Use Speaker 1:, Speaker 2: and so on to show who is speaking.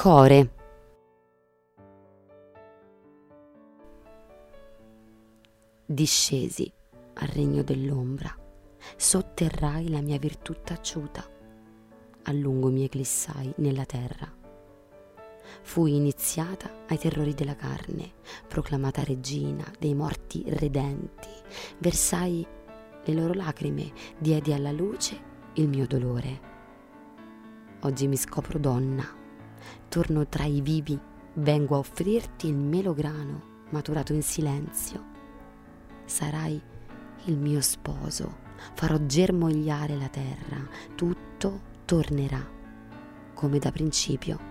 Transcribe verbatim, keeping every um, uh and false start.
Speaker 1: Core. Discesi al regno dell'ombra, sotterrai la mia virtù taciuta, a lungo mi eclissai nella terra. Fui iniziata ai terrori della carne, proclamata regina dei morti redenti, versai le loro lacrime, diedi alla luce il mio dolore. Oggi mi scopro donna, torno tra i vivi, vengo a offrirti il melograno maturato in silenzio. Sarai il mio sposo, farò germogliare la terra, tutto tornerà come da principio.